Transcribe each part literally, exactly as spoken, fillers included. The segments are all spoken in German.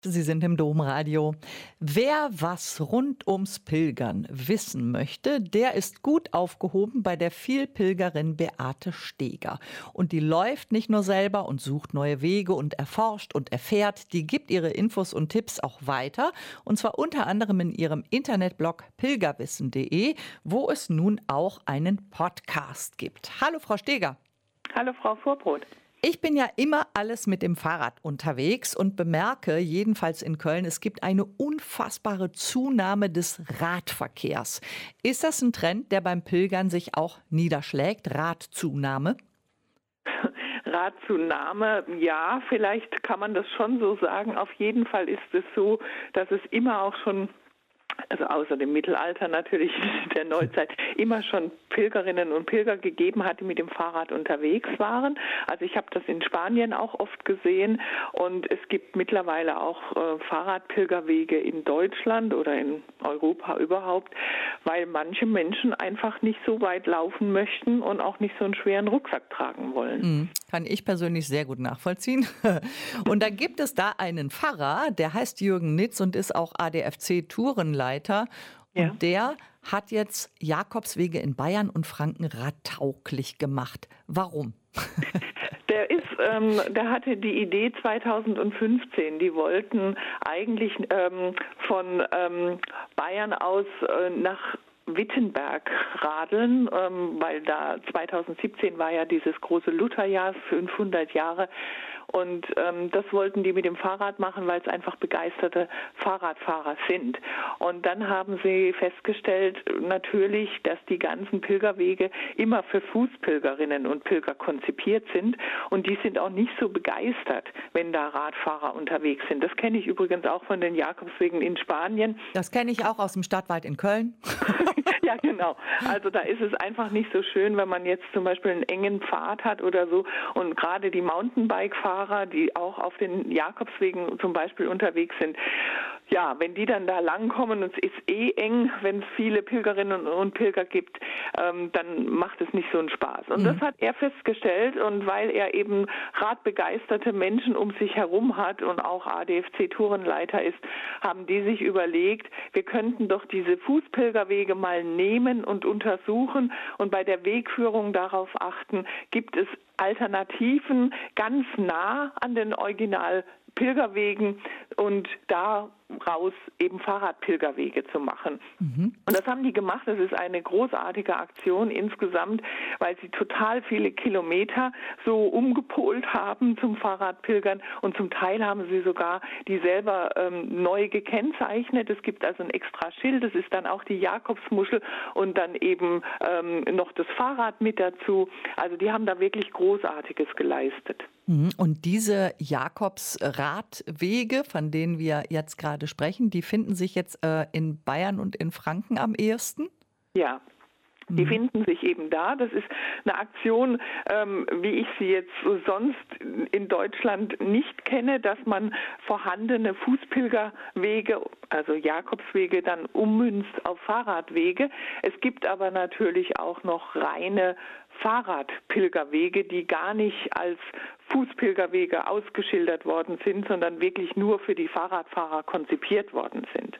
Sie sind im Domradio. Wer was rund ums Pilgern wissen möchte, der ist gut aufgehoben bei der Vielpilgerin Beate Steger. Und die läuft nicht nur selber und sucht neue Wege und erforscht und erfährt, die gibt ihre Infos und Tipps auch weiter. Und zwar unter anderem in ihrem Internetblog pilgerwissen punkt de, wo es nun auch einen Podcast gibt. Hallo Frau Steger. Hallo Frau Vorbrot. Ich bin ja immer alles mit dem Fahrrad unterwegs und bemerke, jedenfalls in Köln, es gibt eine unfassbare Zunahme des Radverkehrs. Ist das ein Trend, der beim Pilgern sich auch niederschlägt? Radzunahme? Radzunahme, ja, vielleicht kann man das schon so sagen. Auf jeden Fall ist es so, dass es immer auch schon, also außer dem Mittelalter natürlich, der Neuzeit, immer schon Pilgerinnen und Pilger gegeben hat, die mit dem Fahrrad unterwegs waren. Also ich habe das in Spanien auch oft gesehen und es gibt mittlerweile auch äh, Fahrradpilgerwege in Deutschland oder in Europa überhaupt, weil manche Menschen einfach nicht so weit laufen möchten und auch nicht so einen schweren Rucksack tragen wollen. Mhm. Kann ich persönlich sehr gut nachvollziehen. Und da gibt es da einen Pfarrer, der heißt Jürgen Nitz und ist auch A D F C-Tourenleiter. Und ja. der hat jetzt Jakobswege in Bayern und Franken radtauglich gemacht. Warum? Der ist, ähm, der hatte die Idee zweitausendfünfzehn. Die wollten eigentlich ähm, von ähm, Bayern aus äh, nach Wittenberg radeln, ähm, weil da zweitausendsiebzehn war ja dieses große Lutherjahr, fünfhundert Jahre. Und ähm, das wollten die mit dem Fahrrad machen, weil es einfach begeisterte Fahrradfahrer sind. Und dann haben sie festgestellt, natürlich, dass die ganzen Pilgerwege immer für Fußpilgerinnen und Pilger konzipiert sind. Und die sind auch nicht so begeistert, wenn da Radfahrer unterwegs sind. Das kenne ich übrigens auch von den Jakobswegen in Spanien. Das kenne ich auch aus dem Stadtwald in Köln. Ja, genau. Also da ist es einfach nicht so schön, wenn man jetzt zum Beispiel einen engen Pfad hat oder so. Und gerade die Mountainbike-Fahrer, die auch auf den Jakobswegen zum Beispiel unterwegs sind, ja, wenn die dann da langkommen und es ist eh eng, wenn es viele Pilgerinnen und Pilger gibt, ähm, dann macht es nicht so einen Spaß. Und mhm. das hat er festgestellt, und weil er eben radbegeisterte Menschen um sich herum hat und auch A D F C-Tourenleiter ist, haben die sich überlegt, wir könnten doch diese Fußpilgerwege mal nehmen und untersuchen und bei der Wegführung darauf achten, gibt es Alternativen ganz nah an den Original Pilgerwegen und daraus eben Fahrradpilgerwege zu machen. Mhm. Und das haben die gemacht. Das ist eine großartige Aktion insgesamt, weil sie total viele Kilometer so umgepolt haben zum Fahrradpilgern, und zum Teil haben sie sogar die selber ähm, neu gekennzeichnet. Es gibt also ein extra Schild, das ist dann auch die Jakobsmuschel und dann eben ähm, noch das Fahrrad mit dazu. Also die haben da wirklich Großartiges geleistet. Und diese Jakobsradwege, von denen wir jetzt gerade sprechen, die finden sich jetzt äh, in Bayern und in Franken am ehesten? Ja. Die finden sich eben da. Das ist eine Aktion, ähm, wie ich sie jetzt sonst in Deutschland nicht kenne, dass man vorhandene Fußpilgerwege, also Jakobswege, dann ummünzt auf Fahrradwege. Es gibt aber natürlich auch noch reine Fahrradpilgerwege, die gar nicht als Fußpilgerwege ausgeschildert worden sind, sondern wirklich nur für die Fahrradfahrer konzipiert worden sind.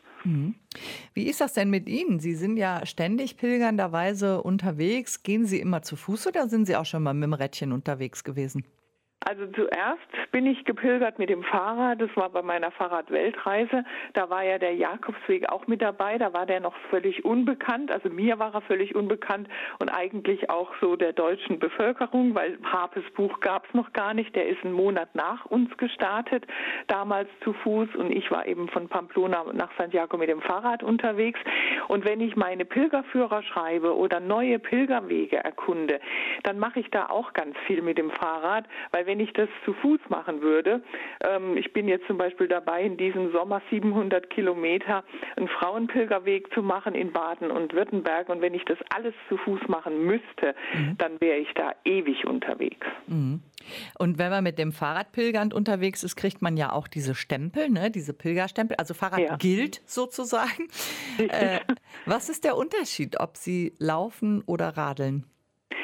Wie ist das denn mit Ihnen? Sie sind ja ständig pilgernderweise unterwegs. Gehen Sie immer zu Fuß oder sind Sie auch schon mal mit dem Rädchen unterwegs gewesen? Also zuerst bin ich gepilgert mit dem Fahrrad, das war bei meiner Fahrradweltreise, da war ja der Jakobsweg auch mit dabei, da war der noch völlig unbekannt, also mir war er völlig unbekannt und eigentlich auch so der deutschen Bevölkerung, weil Harpes Buch gab es noch gar nicht, der ist einen Monat nach uns gestartet, damals zu Fuß, und ich war eben von Pamplona nach Santiago mit dem Fahrrad unterwegs. Und wenn ich meine Pilgerführer schreibe oder neue Pilgerwege erkunde, dann mache ich da auch ganz viel mit dem Fahrrad, weil wenn ich das zu Fuß machen würde, ähm, ich bin jetzt zum Beispiel dabei, in diesem Sommer siebenhundert Kilometer einen Frauenpilgerweg zu machen in Baden und Württemberg, und wenn ich das alles zu Fuß machen müsste, mhm. dann wäre ich da ewig unterwegs. Mhm. Und wenn man mit dem Fahrrad pilgernd unterwegs ist, kriegt man ja auch diese Stempel, ne? Diese Pilgerstempel, also Fahrrad ja. gilt sozusagen. Äh, was ist der Unterschied, ob Sie laufen oder radeln?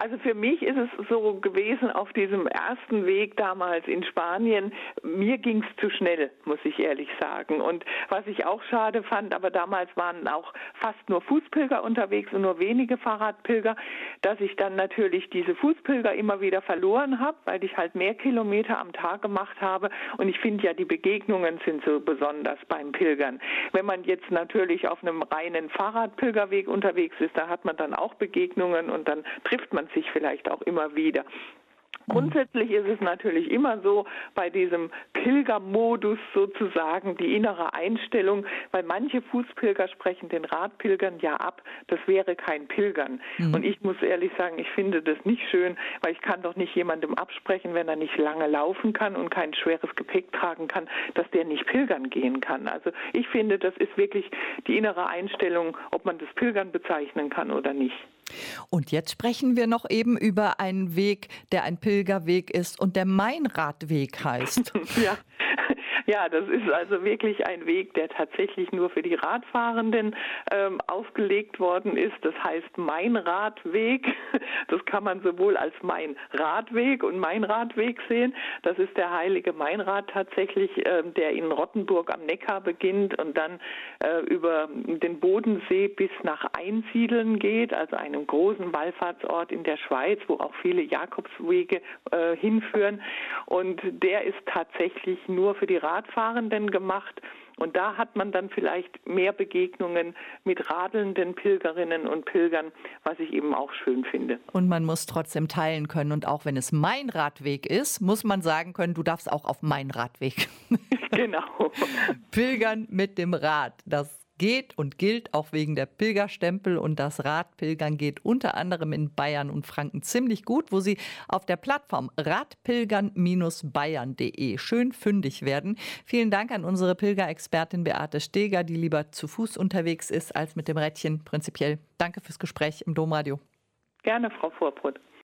Also für mich ist es so gewesen auf diesem ersten Weg damals in Spanien, mir ging es zu schnell, muss ich ehrlich sagen. Und was ich auch schade fand, aber damals waren auch fast nur Fußpilger unterwegs und nur wenige Fahrradpilger, dass ich dann natürlich diese Fußpilger immer wieder verloren habe, weil ich halt mehr Kilometer am Tag gemacht habe. Und ich finde ja, die Begegnungen sind so besonders beim Pilgern. Wenn man jetzt natürlich auf einem reinen Fahrradpilgerweg unterwegs ist, da hat man dann auch Begegnungen und dann trifft man sich vielleicht auch immer wieder. Grundsätzlich ist es natürlich immer so, bei diesem Pilgermodus sozusagen, die innere Einstellung, weil manche Fußpilger sprechen den Radpilgern ja ab, das wäre kein Pilgern. Mhm. Und ich muss ehrlich sagen, ich finde das nicht schön, weil ich kann doch nicht jemandem absprechen, wenn er nicht lange laufen kann und kein schweres Gepäck tragen kann, dass der nicht pilgern gehen kann. Also ich finde, das ist wirklich die innere Einstellung, ob man das Pilgern bezeichnen kann oder nicht. Und jetzt sprechen wir noch eben über einen Weg, der ein Pilgerweg ist und der Meinradweg heißt. Ja. Ja, das ist also wirklich ein Weg, der tatsächlich nur für die Radfahrenden ähm, ausgelegt worden ist. Das heißt Meinradweg. Das kann man sowohl als Meinradweg und Meinradweg sehen. Das ist der heilige Meinrad tatsächlich, äh, der in Rottenburg am Neckar beginnt und dann äh, über den Bodensee bis nach Einsiedeln geht, also einem großen Wallfahrtsort in der Schweiz, wo auch viele Jakobswege äh, hinführen. Und der ist tatsächlich nur für die Radfahrenden gemacht. Und da hat man dann vielleicht mehr Begegnungen mit radelnden Pilgerinnen und Pilgern, was ich eben auch schön finde. Und man muss trotzdem teilen können. Und auch wenn es mein Radweg ist, muss man sagen können, du darfst auch auf meinen Radweg. Genau. Pilgern mit dem Rad, das geht und gilt auch wegen der Pilgerstempel, und das Radpilgern geht unter anderem in Bayern und Franken ziemlich gut, wo Sie auf der Plattform radpilgern Bindestrich bayern Punkt de schön fündig werden. Vielen Dank an unsere Pilgerexpertin Beate Steger, die lieber zu Fuß unterwegs ist als mit dem Rädchen prinzipiell. Danke fürs Gespräch im Domradio. Gerne, Frau Vorbrot.